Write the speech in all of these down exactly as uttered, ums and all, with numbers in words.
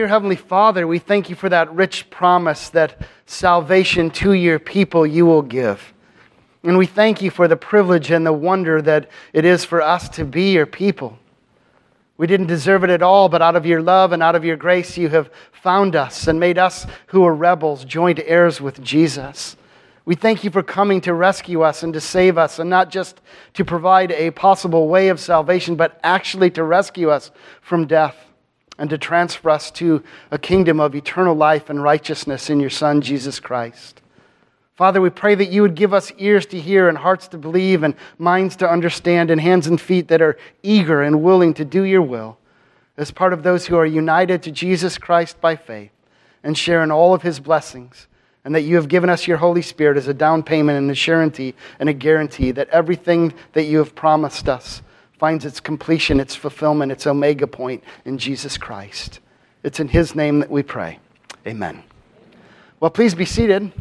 Dear Heavenly Father, we thank you for that rich promise that salvation to your people you will give. And we thank you for the privilege and the wonder that it is for us to be your people. We didn't deserve it at all, but out of your love and out of your grace, you have found us and made us who are rebels joint heirs with Jesus. We thank you for coming to rescue us and to save us, and not just to provide a possible way of salvation, but actually to rescue us from death and to transfer us to a kingdom of eternal life and righteousness in your Son, Jesus Christ. Father, we pray that you would give us ears to hear and hearts to believe and minds to understand and hands and feet that are eager and willing to do your will as part of those who are united to Jesus Christ by faith and share in all of his blessings, and that you have given us your Holy Spirit as a down payment and a surety and a guarantee that everything that you have promised us finds its completion, its fulfillment, its omega point in Jesus Christ. It's in his name that we pray. Amen. Well, please be seated.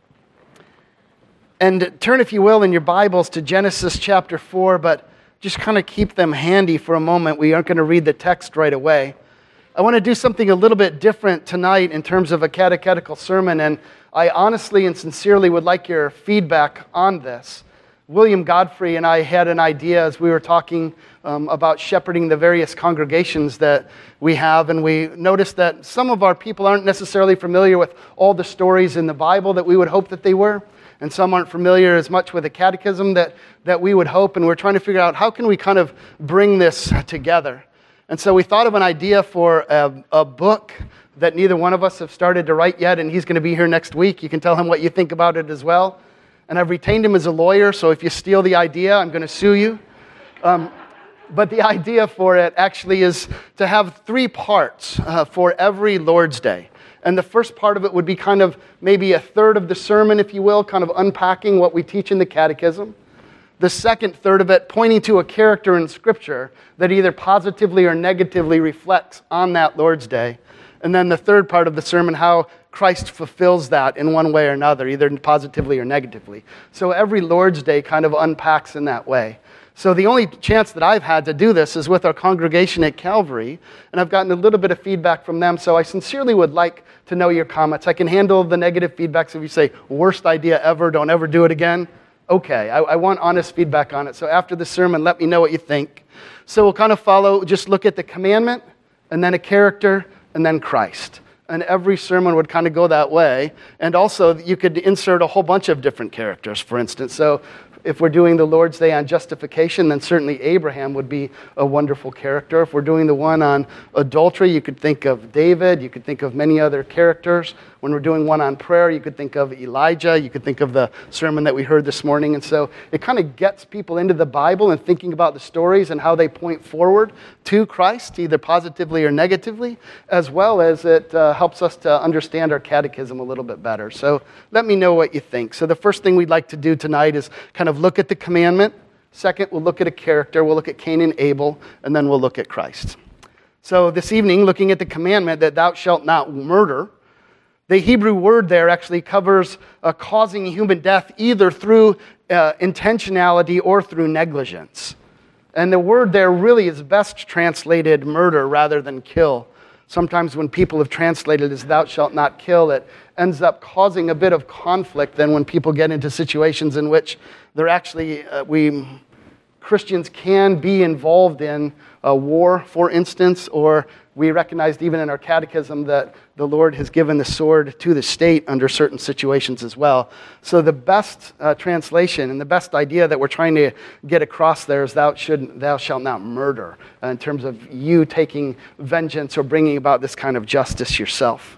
And turn, if you will, in your Bibles to Genesis chapter four, but just kind of keep them handy for a moment. We aren't going to read the text right away. I want to do something a little bit different tonight in terms of a catechetical sermon, and I honestly and sincerely would like your feedback on this. William Godfrey and I had an idea as we were talking um, about shepherding the various congregations that we have, and we noticed that some of our people aren't necessarily familiar with all the stories in the Bible that we would hope that they were, and some aren't familiar as much with the catechism that, that we would hope, and we're trying to figure out how can we kind of bring this together. And so we thought of an idea for a, a book that neither one of us have started to write yet, and he's going to be here next week. You can tell him what you think about it as well. And I've retained him as a lawyer, so if you steal the idea, I'm going to sue you. Um, but the idea for it actually is to have three parts uh, for every Lord's Day. And the first part of it would be kind of maybe a third of the sermon, if you will, kind of unpacking what we teach in the catechism. The second third of it pointing to a character in Scripture that either positively or negatively reflects on that Lord's Day. And then the third part of the sermon, how Christ fulfills that in one way or another, either positively or negatively. So every Lord's Day kind of unpacks in that way. So the only chance that I've had to do this is with our congregation at Calvary, and I've gotten a little bit of feedback from them, so I sincerely would like to know your comments. I can handle the negative feedback, so if you say, worst idea ever, don't ever do it again, okay, I, I want honest feedback on it. So after the sermon, let me know what you think. So we'll kind of follow, just look at the commandment, and then a character, and then Christ. And every sermon would kind of go that way. And also, you could insert a whole bunch of different characters, for instance. So if we're doing the Lord's Day on justification, then certainly Abraham would be a wonderful character. If we're doing the one on adultery, you could think of David. You could think of many other characters. When we're doing one on prayer, you could think of Elijah. You could think of the sermon that we heard this morning. And so it kind of gets people into the Bible and thinking about the stories and how they point forward to Christ, either positively or negatively, as well as it uh, helps us to understand our catechism a little bit better. So let me know what you think. So the first thing we'd like to do tonight is kind of look at the commandment. Second, we'll look at a character. We'll look at Cain and Abel, and then we'll look at Christ. So this evening, looking at the commandment that thou shalt not murder, the Hebrew word there actually covers uh, causing human death either through uh, intentionality or through negligence. And the word there really is best translated murder rather than kill. Sometimes when people have translated as thou shalt not kill, it ends up causing a bit of conflict then when people get into situations in which they're actually, uh, we Christians can be involved in a war, for instance, or we recognized even in our catechism that the Lord has given the sword to the state under certain situations as well. So the best uh, translation and the best idea that we're trying to get across there is thou, should, thou shalt not murder, uh, in terms of you taking vengeance or bringing about this kind of justice yourself.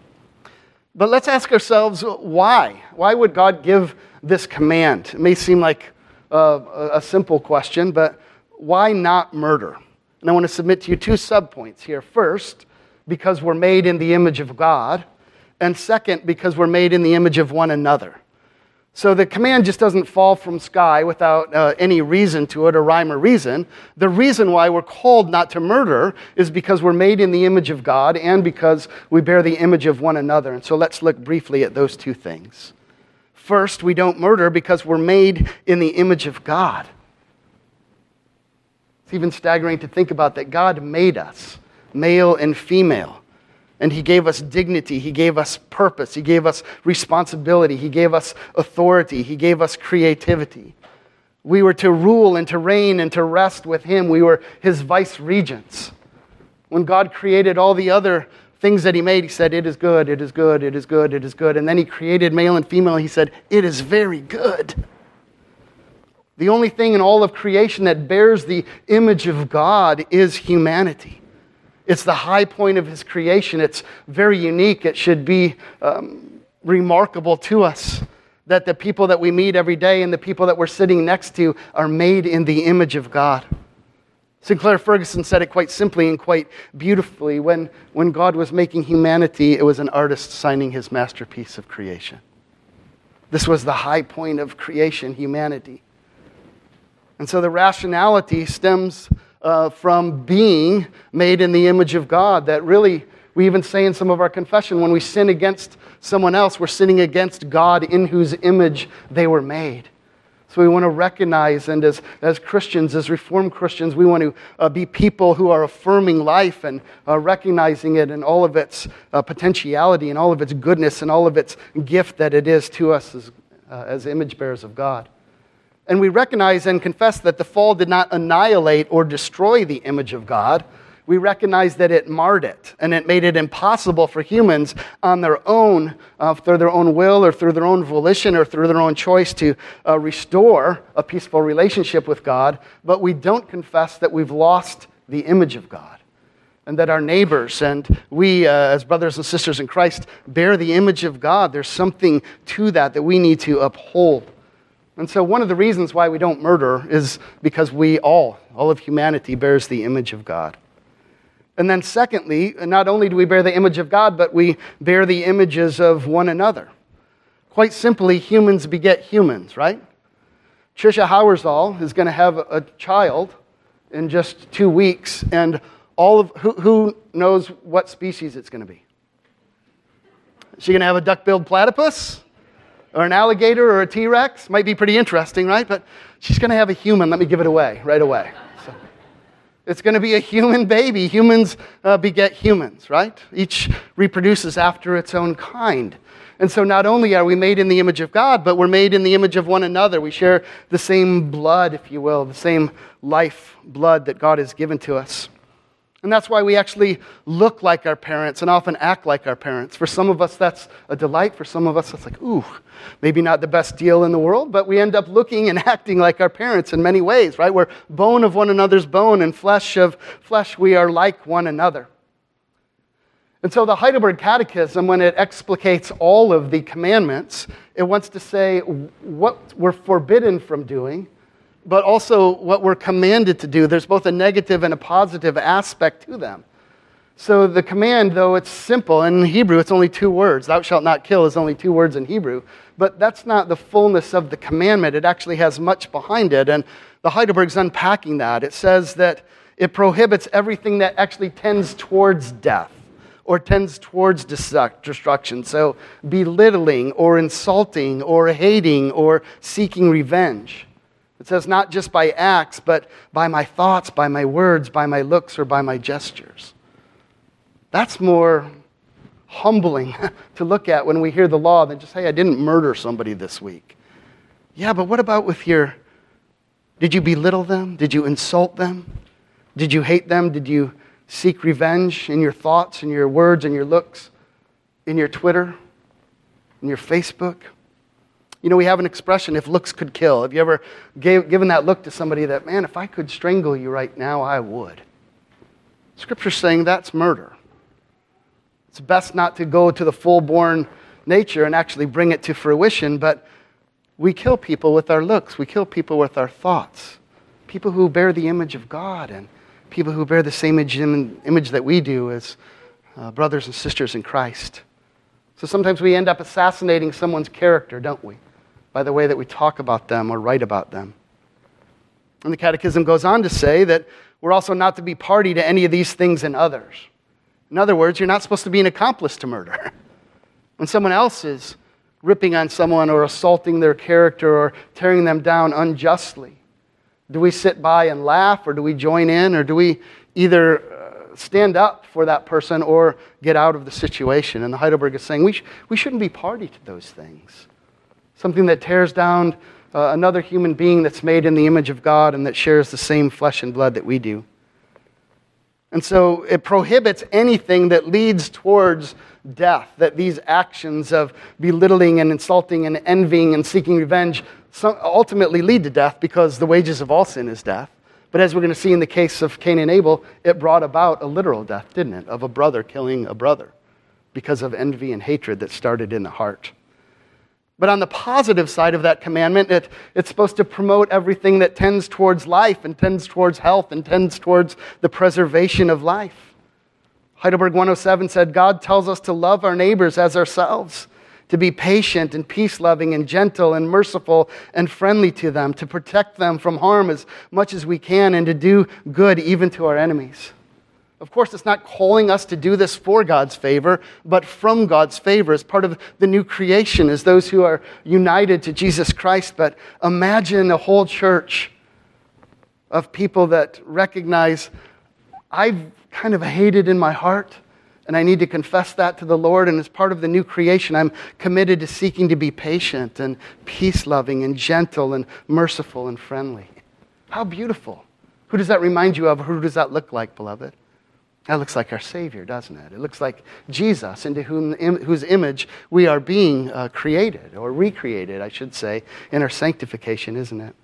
But let's ask ourselves, why? Why would God give this command? It may seem like uh, a simple question, but why not murder? And I want to submit to you two subpoints here. First, because we're made in the image of God. And second, because we're made in the image of one another. So the command just doesn't fall from sky without uh, any reason to it or rhyme or reason. The reason why we're called not to murder is because we're made in the image of God and because we bear the image of one another. And so let's look briefly at those two things. First, we don't murder because we're made in the image of God. It's even staggering to think about that God made us, male and female. And he gave us dignity. He gave us purpose. He gave us responsibility. He gave us authority. He gave us creativity. We were to rule and to reign and to rest with him. We were his vice regents. When God created all the other things that he made, he said, it is good, it is good, it is good, it is good. And then he created male and female. He said, it is very good. The only thing in all of creation that bears the image of God is humanity. It's the high point of his creation. It's very unique. It should be um, remarkable to us that the people that we meet every day and the people that we're sitting next to are made in the image of God. Sinclair Ferguson said it quite simply and quite beautifully. When, when God was making humanity, it was an artist signing his masterpiece of creation. This was the high point of creation, humanity. And so the rationality stems uh, from being made in the image of God. That really, we even say in some of our confession, when we sin against someone else, we're sinning against God in whose image they were made. So we want to recognize, and as, as Christians, as Reformed Christians, we want to uh, be people who are affirming life and uh, recognizing it in all of its uh, potentiality and all of its goodness and all of its gift that it is to us as, uh, as image bearers of God. And we recognize and confess that the fall did not annihilate or destroy the image of God. We recognize that it marred it, and it made it impossible for humans on their own, uh, through their own will or through their own volition or through their own choice to uh, restore a peaceful relationship with God. But we don't confess that we've lost the image of God, and that our neighbors and we uh, as brothers and sisters in Christ bear the image of God. There's something to that that we need to uphold. And so one of the reasons why we don't murder is because we all, all of humanity bears the image of God. And then secondly, not only do we bear the image of God, but we bear the images of one another. Quite simply, humans beget humans, right? Tricia Howersall is going to have a child in just two weeks, and all of who, who knows what species it's going to be? Is she going to have a duck-billed platypus? Or an alligator or a T-Rex? Might be pretty interesting, right? But she's going to have a human. Let me give it away right away. So, it's going to be a human baby. Humans uh, beget humans, right? Each reproduces after its own kind. And so not only are we made in the image of God, but we're made in the image of one another. We share the same blood, if you will, the same life blood that God has given to us. And that's why we actually look like our parents and often act like our parents. For some of us, that's a delight. For some of us, it's like, ooh, maybe not the best deal in the world, but we end up looking and acting like our parents in many ways, right? We're bone of one another's bone and flesh of flesh. We are like one another. And so the Heidelberg Catechism, when it explicates all of the commandments, it wants to say what we're forbidden from doing, but also what we're commanded to do. There's both a negative and a positive aspect to them. So the command, though it's simple, in Hebrew it's only two words. Thou shalt not kill is only two words in Hebrew. But that's not the fullness of the commandment. It actually has much behind it. And the Heidelberg's unpacking that. It says that it prohibits everything that actually tends towards death or tends towards destruction. So belittling or insulting or hating or seeking revenge. It says not just by acts, but by my thoughts, by my words, by my looks, or by my gestures. That's more humbling to look at when we hear the law than just, hey, I didn't murder somebody this week. Yeah, but what about with your, did you belittle them? Did you insult them? Did you hate them? Did you seek revenge in your thoughts, in your words, in your looks, in your Twitter, in your Facebook? You know, we have an expression, if looks could kill. Have you ever gave, given that look to somebody that, man, if I could strangle you right now, I would? Scripture's saying that's murder. It's best not to go to the full-born nature and actually bring it to fruition, but we kill people with our looks. We kill people with our thoughts. People who bear the image of God and people who bear the same image, image that we do as uh, brothers and sisters in Christ. So sometimes we end up assassinating someone's character, don't we? By the way that we talk about them or write about them. And the Catechism goes on to say that we're also not to be party to any of these things in others. In other words, you're not supposed to be an accomplice to murder. When someone else is ripping on someone or assaulting their character or tearing them down unjustly, do we sit by and laugh, or do we join in, or do we either uh, stand up for that person or get out of the situation. And the Heidelberg is saying we, sh- we shouldn't be party to those things. Something that tears down uh, another human being that's made in the image of God and that shares the same flesh and blood that we do. And so it prohibits anything that leads towards death, that these actions of belittling and insulting and envying and seeking revenge ultimately lead to death, because the wages of all sin is death. But as we're going to see in the case of Cain and Abel, it brought about a literal death, didn't it? Of a brother killing a brother because of envy and hatred that started in the heart. But on the positive side of that commandment, it, it's supposed to promote everything that tends towards life and tends towards health and tends towards the preservation of life. Heidelberg one oh seven said, God tells us to love our neighbors as ourselves, to be patient and peace-loving and gentle and merciful and friendly to them, to protect them from harm as much as we can, and to do good even to our enemies. Of course, it's not calling us to do this for God's favor, but from God's favor as part of the new creation, as those who are united to Jesus Christ. But imagine a whole church of people that recognize, I've kind of hated in my heart, and I need to confess that to the Lord. And as part of the new creation, I'm committed to seeking to be patient and peace-loving and gentle and merciful and friendly. How beautiful. Who does that remind you of? Who does that look like, beloved? That looks like our Savior, doesn't it? It looks like Jesus, into whom, in, whose image we are being uh, created, or recreated, I should say, in our sanctification, isn't it?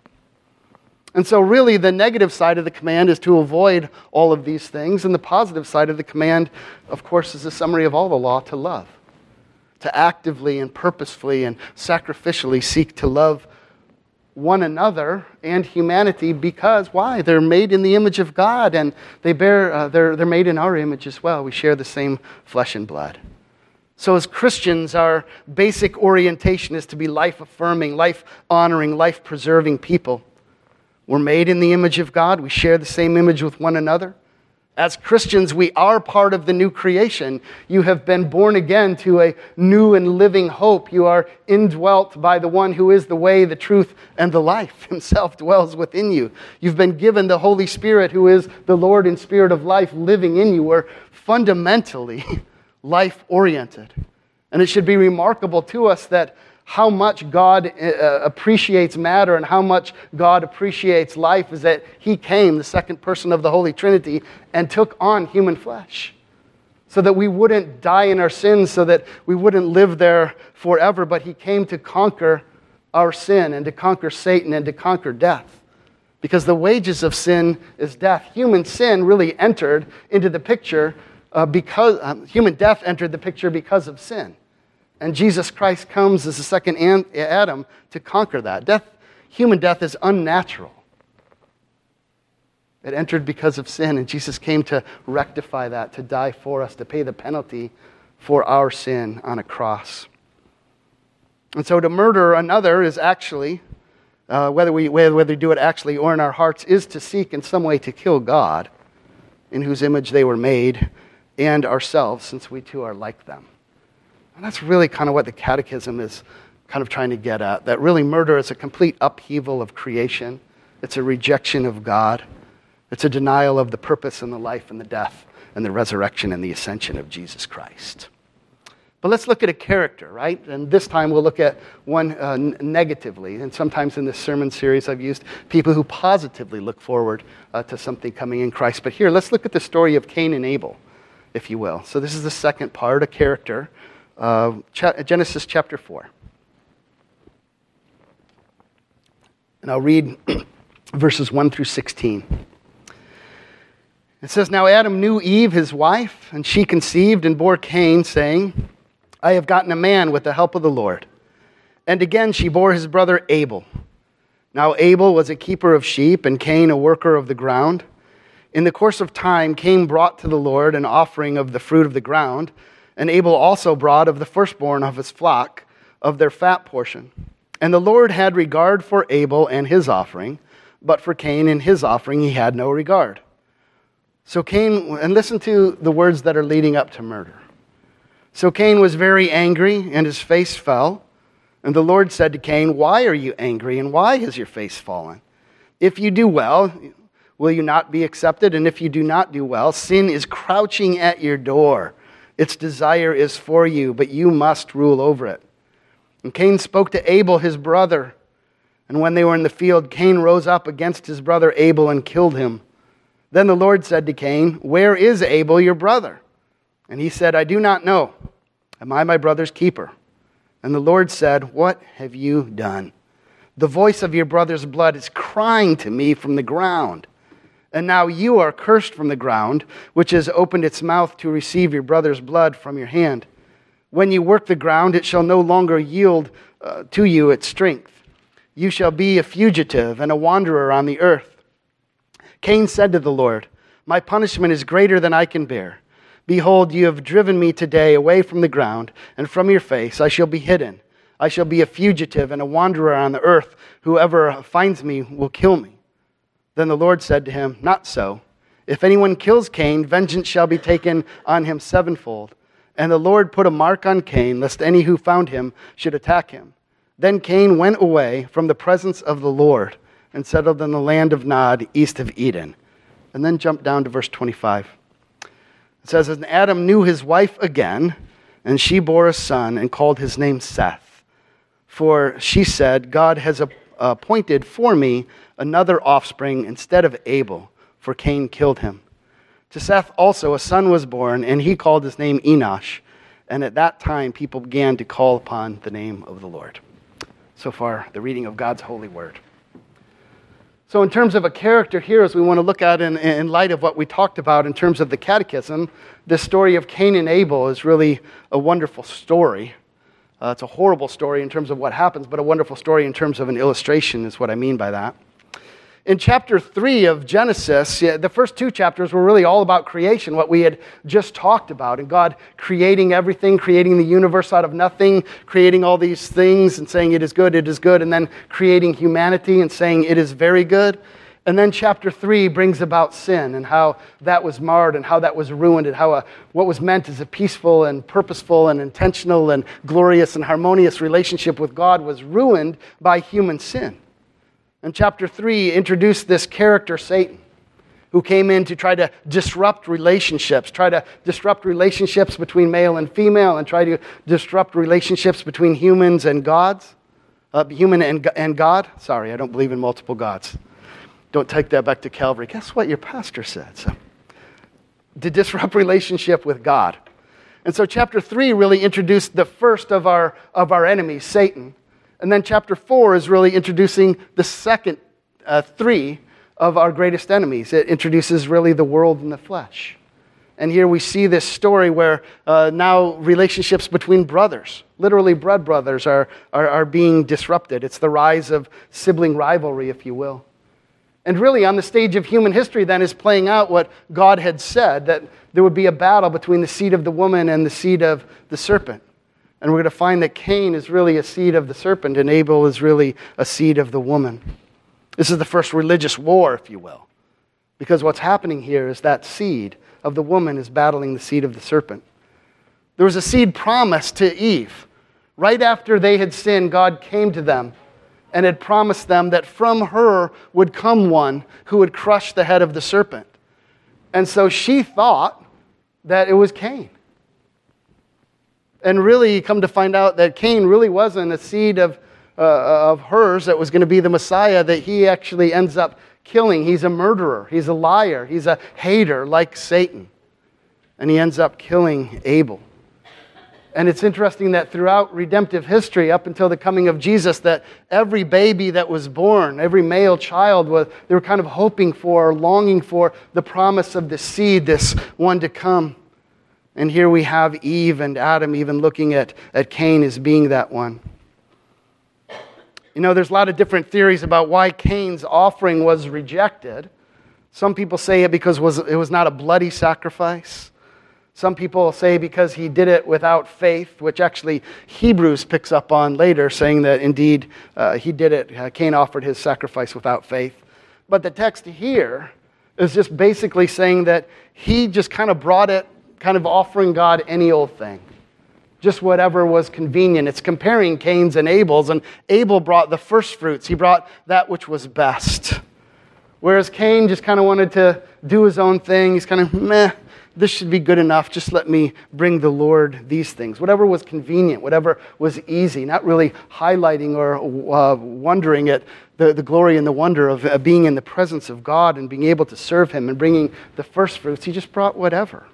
And so really the negative side of the command is to avoid all of these things, and the positive side of the command, of course, is a summary of all the law, to love. To actively and purposefully and sacrificially seek to love one another and humanity, because why? They're made in the image of God, and they bear uh, they're they're made in our image as well. We share the same flesh and blood. So as Christians, our basic orientation is to be life-affirming, life-honoring, life-preserving people. We're made in the image of God. We share the same image with one another. As Christians, we are part of the new creation. You have been born again to a new and living hope. You are indwelt by the one who is the way, the truth, and the life. Himself dwells within you. You've been given the Holy Spirit, who is the Lord and Spirit of life, living in you. We're fundamentally life-oriented. And it should be remarkable to us that how much God uh, appreciates matter and how much God appreciates life is that He came, the second person of the Holy Trinity, and took on human flesh so that we wouldn't die in our sins, so that we wouldn't live there forever, but He came to conquer our sin and to conquer Satan and to conquer death. Because the wages of sin is death. Human sin really entered into the picture uh, because, um, human death entered the picture because of sin. And Jesus Christ comes as the second Adam to conquer that. Death, human death is unnatural. It entered because of sin, and Jesus came to rectify that, to die for us, to pay the penalty for our sin on a cross. And so to murder another is actually, uh, whether we whether we do it actually or in our hearts, is to seek in some way to kill God, in whose image they were made, and ourselves, since we too are like them. And that's really kind of what the Catechism is kind of trying to get at, that really murder is a complete upheaval of creation. It's a rejection of God. It's a denial of the purpose and the life and the death and the resurrection and the ascension of Jesus Christ. But let's look at a character, right? And this time we'll look at one uh, n- negatively. And sometimes in this sermon series I've used people who positively look forward uh, to something coming in Christ. But here, let's look at the story of Cain and Abel, if you will. So this is the second part, a character. Uh, Genesis chapter four. And I'll read verses one through sixteen. It says, Now Adam knew Eve, his wife, and she conceived and bore Cain, saying, I have gotten a man with the help of the Lord. And again she bore his brother Abel. Now Abel was a keeper of sheep, and Cain a worker of the ground. In the course of time, Cain brought to the Lord an offering of the fruit of the ground, and Abel also brought of the firstborn of his flock, of their fat portion. And the Lord had regard for Abel and his offering, but for Cain and his offering he had no regard. So Cain, and listen to the words that are leading up to murder. So Cain was very angry, and his face fell. And the Lord said to Cain, Why are you angry, and why has your face fallen? If you do well, will you not be accepted? And if you do not do well, sin is crouching at your door. Its desire is for you, but you must rule over it. And Cain spoke to Abel, his brother. And when they were in the field, Cain rose up against his brother Abel and killed him. Then the Lord said to Cain, where is Abel, your brother? And he said, I do not know. Am I my brother's keeper? And the Lord said, what have you done? The voice of your brother's blood is crying to me from the ground. And now you are cursed from the ground, which has opened its mouth to receive your brother's blood from your hand. When you work the ground, it shall no longer yield uh, to you its strength. You shall be a fugitive and a wanderer on the earth. Cain said to the Lord, my punishment is greater than I can bear. Behold, you have driven me today away from the ground, and from your face I shall be hidden. I shall be a fugitive and a wanderer on the earth. Whoever finds me will kill me. Then the Lord said to him, not so. If anyone kills Cain, vengeance shall be taken on him sevenfold. And the Lord put a mark on Cain, lest any who found him should attack him. Then Cain went away from the presence of the Lord and settled in the land of Nod, east of Eden. And then jump down to verse twenty-five. It says, and Adam knew his wife again, and she bore a son and called his name Seth. For she said, God has appointed for me another offspring instead of Abel, for Cain killed him. To Seth also a son was born, and he called his name Enosh. And at that time people began to call upon the name of the Lord. So far, the reading of God's holy word. So in terms of a character here, as we want to look at in, in light of what we talked about in terms of the catechism, the story of Cain and Abel is really a wonderful story. Uh, it's a horrible story in terms of what happens, but a wonderful story in terms of an illustration is what I mean by that. In chapter three of Genesis, yeah, the first two chapters were really all about creation, what we had just talked about, and God creating everything, creating the universe out of nothing, creating all these things and saying it is good, it is good, and then creating humanity and saying it is very good. And then chapter three brings about sin and how that was marred and how that was ruined and how a, what was meant as a peaceful and purposeful and intentional and glorious and harmonious relationship with God was ruined by human sin. And chapter three introduced this character, Satan, who came in to try to disrupt relationships, try to disrupt relationships between male and female, and try to disrupt relationships between humans and gods, uh, human and, and God. Sorry, I don't believe in multiple gods. Don't take that back to Calvary. Guess what your pastor said? So, to disrupt relationship with God. And so chapter three really introduced the first of our, of our enemies, Satan. And then chapter four is really introducing the second uh, three of our greatest enemies. It introduces really the world and the flesh. And here we see this story where uh, now relationships between brothers, literally blood brothers, are, are, are being disrupted. It's the rise of sibling rivalry, if you will. And really on the stage of human history then is playing out what God had said, that there would be a battle between the seed of the woman and the seed of the serpent. And we're going to find that Cain is really a seed of the serpent and Abel is really a seed of the woman. This is the first religious war, if you will. Because what's happening here is that seed of the woman is battling the seed of the serpent. There was a seed promised to Eve. Right after they had sinned, God came to them and had promised them that from her would come one who would crush the head of the serpent. And so she thought that it was Cain. And really, come to find out that Cain really wasn't a seed of, uh, of hers that was going to be the Messiah that he actually ends up killing. He's a murderer. He's a liar. He's a hater like Satan. And he ends up killing Abel. And it's interesting that throughout redemptive history, up until the coming of Jesus, that every baby that was born, every male child, was they were kind of hoping for, longing for the promise of the seed, this one to come. And here we have Eve and Adam even looking at, at Cain as being that one. You know, there's a lot of different theories about why Cain's offering was rejected. Some people say it because it was, it was not a bloody sacrifice. Some people say because he did it without faith, which actually Hebrews picks up on later, saying that indeed uh, he did it. Uh, Cain offered his sacrifice without faith. But the text here is just basically saying that he just kind of brought it, kind of offering God any old thing. Just whatever was convenient. It's comparing Cain's and Abel's, and Abel brought the first fruits. He brought that which was best. Whereas Cain just kind of wanted to do his own thing. He's kind of, meh, this should be good enough. Just let me bring the Lord these things. Whatever was convenient, whatever was easy, not really highlighting or uh, wondering at the, the glory and the wonder of uh, being in the presence of God and being able to serve him and bringing the first fruits. He just brought whatever.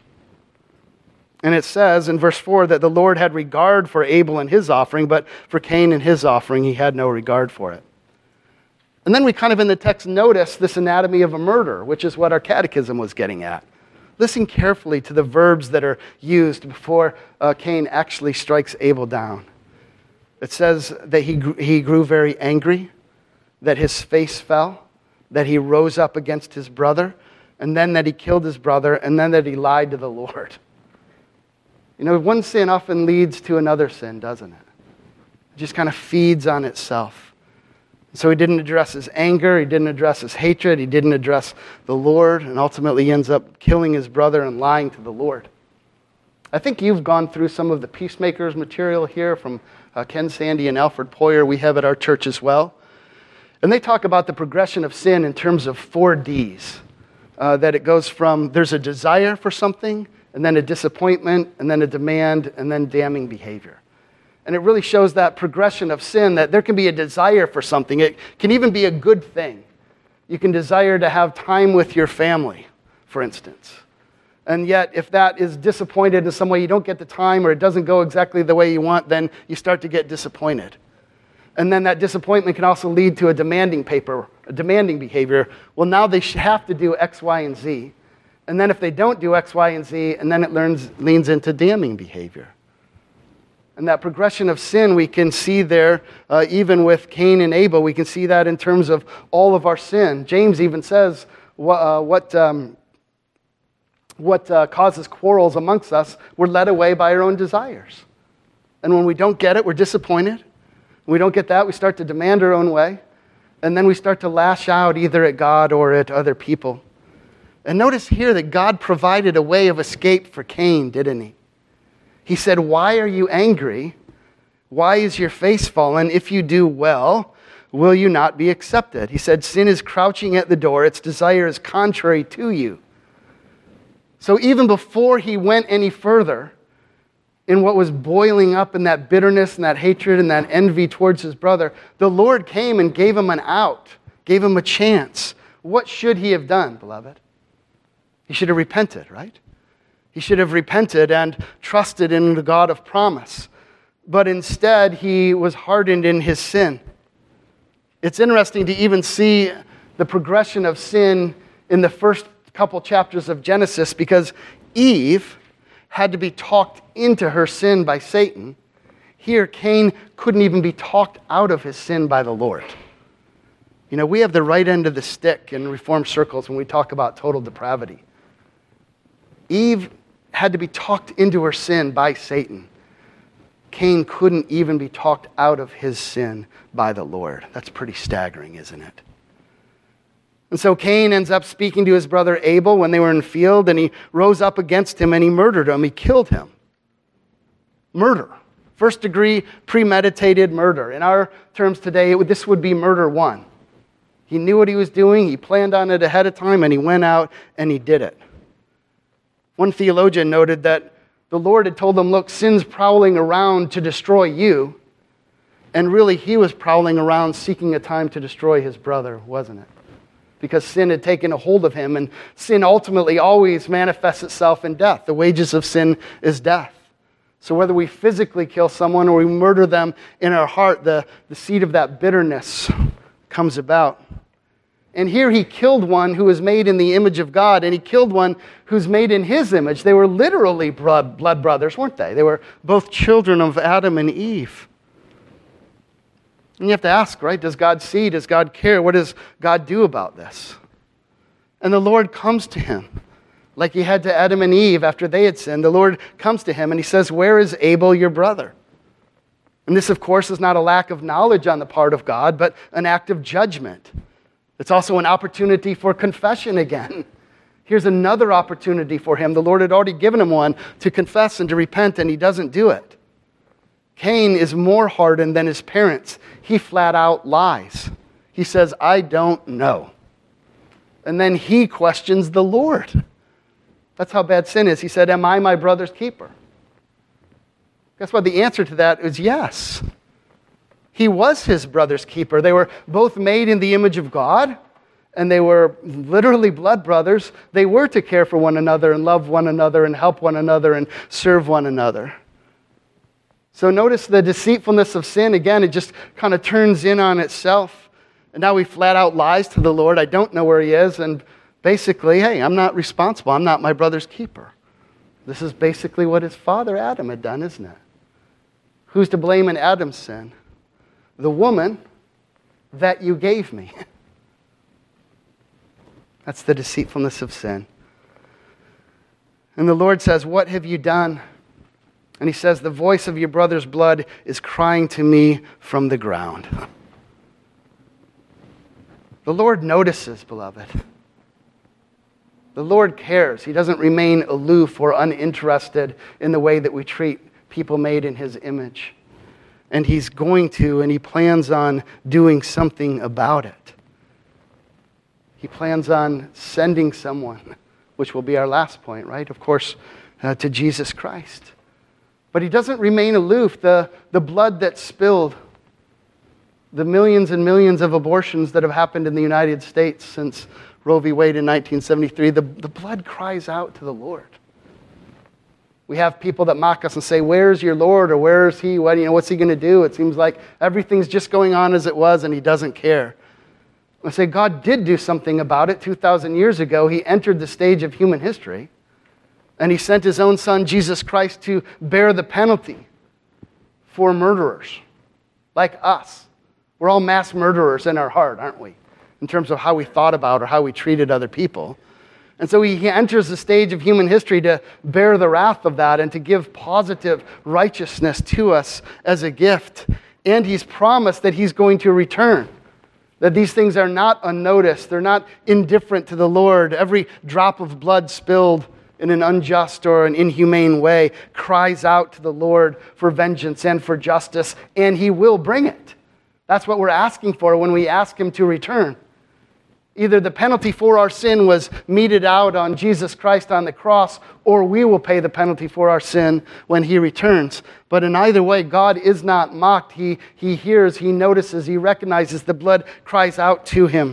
And it says in verse four that the Lord had regard for Abel and his offering, but for Cain and his offering, he had no regard for it. And then we kind of in the text notice this anatomy of a murder, which is what our catechism was getting at. Listen carefully to the verbs that are used before uh, Cain actually strikes Abel down. It says that he grew, he grew very angry, that his face fell, that he rose up against his brother, and then that he killed his brother, and then that he lied to the Lord. You know, one sin often leads to another sin, doesn't it? It just kind of feeds on itself. So he didn't address his anger, he didn't address his hatred, he didn't address the Lord, and ultimately he ends up killing his brother and lying to the Lord. I think you've gone through some of the Peacemakers material here from uh, Ken Sandy and Alfred Poyer. We have at our church as well. And they talk about the progression of sin in terms of four Ds. Uh, that it goes from there's a desire for something, and then a disappointment, and then a demand, and then damning behavior. And it really shows that progression of sin, that there can be a desire for something. It can even be a good thing. You can desire to have time with your family, for instance. And yet, if that is disappointed in some way, you don't get the time or it doesn't go exactly the way you want, then you start to get disappointed. And then that disappointment can also lead to a demanding paper, a demanding behavior. Well, now they have to do X, Y, and Z. And then if they don't do X, Y, and Z, and then it learns, leans into damning behavior. And that progression of sin we can see there, uh, even with Cain and Abel, we can see that in terms of all of our sin. James even says what, uh, what, um, what uh, causes quarrels amongst us, we're led away by our own desires. And when we don't get it, we're disappointed. When we don't get that, we start to demand our own way. And then we start to lash out either at God or at other people. And notice here that God provided a way of escape for Cain, didn't he? He said, why are you angry? Why is your face fallen? If you do well, will you not be accepted? He said, sin is crouching at the door. Its desire is contrary to you. So even before he went any further in what was boiling up in that bitterness and that hatred and that envy towards his brother, the Lord came and gave him an out, gave him a chance. What should he have done, beloved? He should have repented, right? He should have repented and trusted in the God of promise. But instead, he was hardened in his sin. It's interesting to even see the progression of sin in the first couple chapters of Genesis, because Eve had to be talked into her sin by Satan. Here, Cain couldn't even be talked out of his sin by the Lord. You know, we have the right end of the stick in Reformed circles when we talk about total depravity. Eve had to be talked into her sin by Satan. Cain couldn't even be talked out of his sin by the Lord. That's pretty staggering, isn't it? And so Cain ends up speaking to his brother Abel when they were in the field, and he rose up against him and he murdered him. He killed him. Murder. First degree premeditated murder. In our terms today, it would, this would be murder one. He knew what he was doing. He planned on it ahead of time, and he went out and he did it. One theologian noted that the Lord had told them, look, sin's prowling around to destroy you. And really, he was prowling around seeking a time to destroy his brother, wasn't it? Because sin had taken a hold of him, and sin ultimately always manifests itself in death. The wages of sin is death. So whether we physically kill someone or we murder them in our heart, the, the seed of that bitterness comes about. And here he killed one who was made in the image of God, and he killed one who's made in his image. They were literally blood, blood brothers, weren't they? They were both children of Adam and Eve. And you have to ask, right? Does God see? Does God care? What does God do about this? And the Lord comes to him, like he had to Adam and Eve after they had sinned. The Lord comes to him and he says, where is Abel, your brother? And this, of course, is not a lack of knowledge on the part of God, but an act of judgment. It's also an opportunity for confession again. Here's another opportunity for him. The Lord had already given him one to confess and to repent, and he doesn't do it. Cain is more hardened than his parents. He flat out lies. He says, I don't know. And then he questions the Lord. That's how bad sin is. He said, am I my brother's keeper? Guess what? The answer to that is yes. He was his brother's keeper. They were both made in the image of God, and they were literally blood brothers. They were to care for one another and love one another and help one another and serve one another. So notice the deceitfulness of sin. Again, it just kind of turns in on itself. And now he flat out lies to the Lord. I don't know where he is. And basically, hey, I'm not responsible. I'm not my brother's keeper. This is basically what his father Adam had done, isn't it? Who's to blame in Adam's sin? The woman that you gave me. That's the deceitfulness of sin. And the Lord says, what have you done? And he says, the voice of your brother's blood is crying to me from the ground. The Lord notices, beloved. The Lord cares. He doesn't remain aloof or uninterested in the way that we treat people made in his image. And he's going to, and he plans on doing something about it. He plans on sending someone, which will be our last point, right? Of course, uh, to Jesus Christ. But he doesn't remain aloof. The, the blood that's spilled, the millions and millions of abortions that have happened in the United States since Roe v. Wade in nineteen seventy-three, the, the blood cries out to the Lord. We have people that mock us and say, where's your Lord, or where's he? What, you know, what's he going to do? It seems like everything's just going on as it was and he doesn't care. I say God did do something about it two thousand years ago. He entered the stage of human history and he sent his own son, Jesus Christ, to bear the penalty for murderers like us. We're all mass murderers in our heart, aren't we? In terms of how we thought about or how we treated other people. And so he, he enters the stage of human history to bear the wrath of that and to give positive righteousness to us as a gift. And he's promised that he's going to return. That these things are not unnoticed. They're not indifferent to the Lord. Every drop of blood spilled in an unjust or an inhumane way cries out to the Lord for vengeance and for justice, and he will bring it. That's what we're asking for when we ask him to return. Either the penalty for our sin was meted out on Jesus Christ on the cross, or we will pay the penalty for our sin when he returns. But in either way, God is not mocked. He, he hears, he notices, he recognizes the blood cries out to him.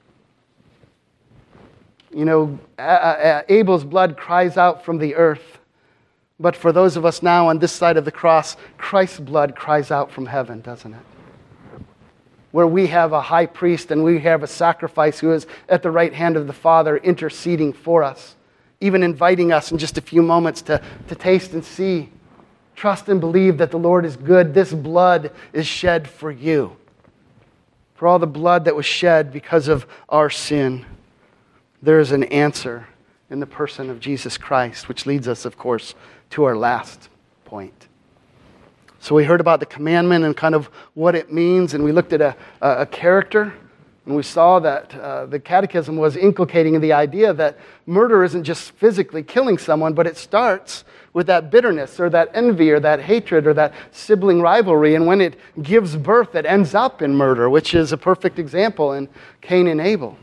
You know, Abel's blood cries out from the earth. But for those of us now on this side of the cross, Christ's blood cries out from heaven, doesn't it? Where we have a high priest and we have a sacrifice who is at the right hand of the Father interceding for us, even inviting us in just a few moments to, to taste and see, trust and believe that the Lord is good. This blood is shed for you, for all the blood that was shed because of our sin. There is an answer in the person of Jesus Christ, which leads us, of course, to our last point. So we heard about the commandment and kind of what it means, and we looked at a, a character, and we saw that uh, the catechism was inculcating the idea that murder isn't just physically killing someone, but it starts with that bitterness or that envy or that hatred or that sibling rivalry, and when it gives birth, it ends up in murder, which is a perfect example in Cain and Abel.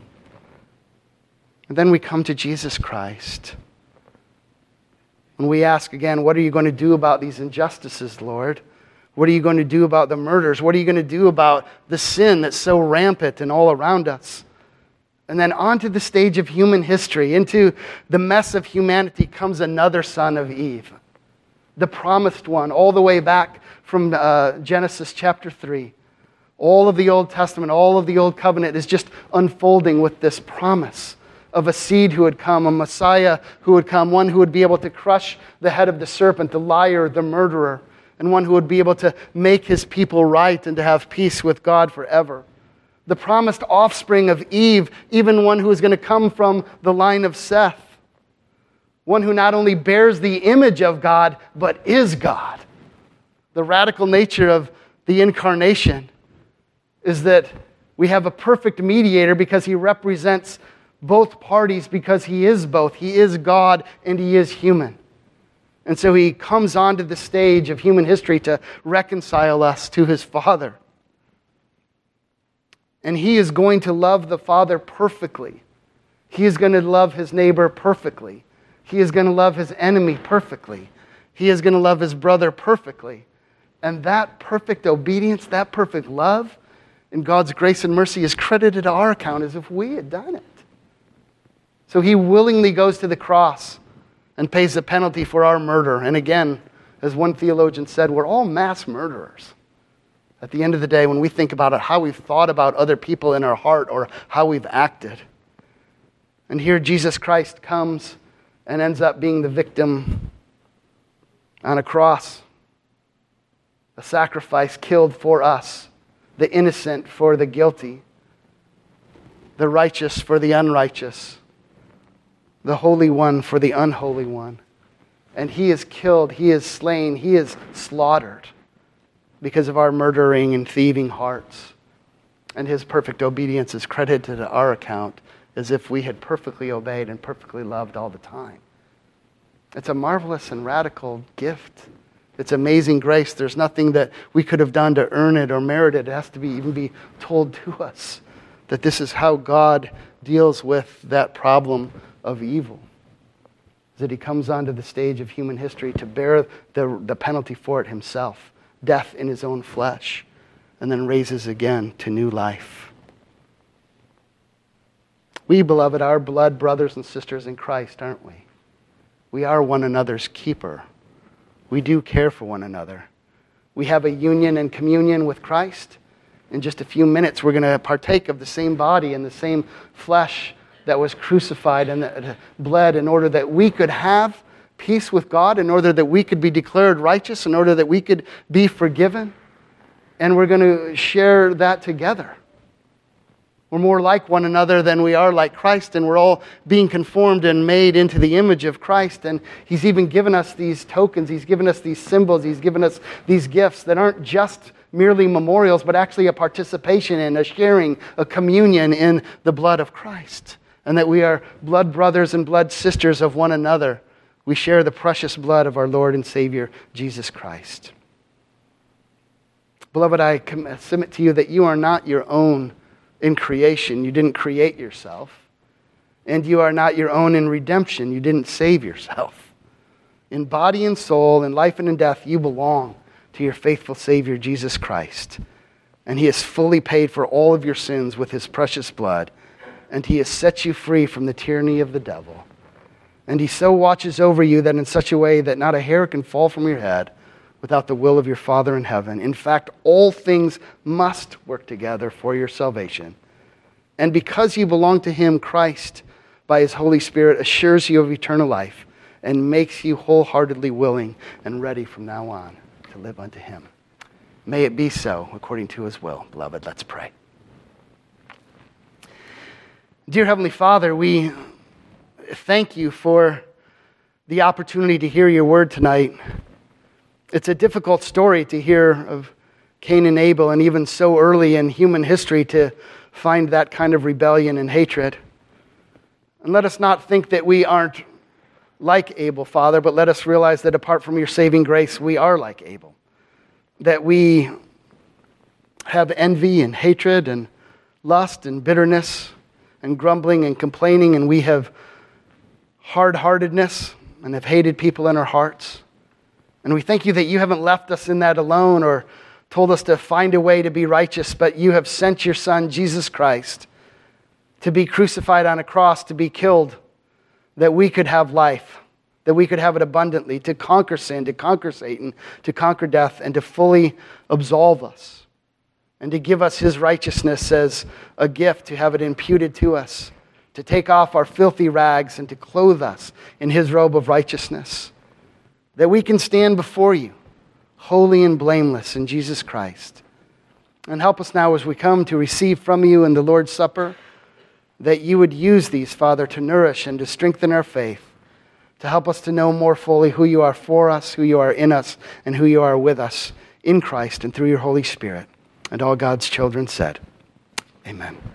And then we come to Jesus Christ. And we ask again, what are you going to do about these injustices, Lord? What are you going to do about the murders? What are you going to do about the sin that's so rampant and all around us? And then onto the stage of human history, into the mess of humanity comes another son of Eve, the promised one, all the way back from uh, Genesis chapter three. All of the Old Testament, all of the Old Covenant is just unfolding with this promise of a seed who would come, a Messiah who would come, one who would be able to crush the head of the serpent, the liar, the murderer, and one who would be able to make his people right and to have peace with God forever. The promised offspring of Eve, even one who is going to come from the line of Seth. One who not only bears the image of God, but is God. The radical nature of the incarnation is that we have a perfect mediator because he represents both parties, because he is both. He is God and he is human. And so he comes onto the stage of human history to reconcile us to his Father. And he is going to love the Father perfectly. He is going to love his neighbor perfectly. He is going to love his enemy perfectly. He is going to love his brother perfectly. And that perfect obedience, that perfect love, in God's grace and mercy is credited to our account as if we had done it. So he willingly goes to the cross and pays the penalty for our murder. And again, as one theologian said, we're all mass murderers. At the end of the day, when we think about it, how we've thought about other people in our heart or how we've acted. And here Jesus Christ comes and ends up being the victim on a cross. A sacrifice killed for us. The innocent for the guilty. The righteous for the unrighteous. The Holy One for the unholy one. And he is killed, he is slain, he is slaughtered because of our murdering and thieving hearts. And his perfect obedience is credited to our account as if we had perfectly obeyed and perfectly loved all the time. It's a marvelous and radical gift. It's amazing grace. There's nothing that we could have done to earn it or merit it. It has to be even be told to us that this is how God deals with that problem of evil. That he comes onto the stage of human history to bear the, the penalty for it himself, death in his own flesh, and then raises again to new life. We, beloved, are blood brothers and sisters in Christ, aren't we? We are one another's keeper. We do care for one another. We have a union and communion with Christ. In just a few minutes, we're going to partake of the same body and the same flesh that was crucified and that bled in order that we could have peace with God, in order that we could be declared righteous, in order that we could be forgiven. And we're going to share that together. We're more like one another than we are like Christ, and we're all being conformed and made into the image of Christ. And he's even given us these tokens, he's given us these symbols, he's given us these gifts that aren't just merely memorials, but actually a participation in, a sharing, a communion in the blood of Christ. And that we are blood brothers and blood sisters of one another. We share the precious blood of our Lord and Savior, Jesus Christ. Beloved, I submit to you that you are not your own in creation. You didn't create yourself. And you are not your own in redemption. You didn't save yourself. In body and soul, in life and in death, you belong to your faithful Savior, Jesus Christ. And he has fully paid for all of your sins with his precious blood. And he has set you free from the tyranny of the devil. And he so watches over you that in such a way that not a hair can fall from your head without the will of your Father in heaven. In fact, all things must work together for your salvation. And because you belong to him, Christ, by his Holy Spirit, assures you of eternal life and makes you wholeheartedly willing and ready from now on to live unto him. May it be so according to his will. Beloved, let's pray. Dear Heavenly Father, we thank you for the opportunity to hear your word tonight. It's a difficult story to hear of Cain and Abel, and even so early in human history to find that kind of rebellion and hatred. And let us not think that we aren't like Abel, Father, but let us realize that apart from your saving grace, we are like Abel. That we have envy and hatred and lust and bitterness and grumbling and complaining, and we have hard-heartedness and have hated people in our hearts. And we thank you that you haven't left us in that alone or told us to find a way to be righteous, but you have sent your Son, Jesus Christ, to be crucified on a cross, to be killed, that we could have life, that we could have it abundantly, to conquer sin, to conquer Satan, to conquer death, and to fully absolve us. And to give us his righteousness as a gift, to have it imputed to us, to take off our filthy rags and to clothe us in his robe of righteousness, that we can stand before you, holy and blameless in Jesus Christ. And help us now as we come to receive from you in the Lord's Supper, that you would use these, Father, to nourish and to strengthen our faith, to help us to know more fully who you are for us, who you are in us, and who you are with us in Christ and through your Holy Spirit. And all God's children said, amen.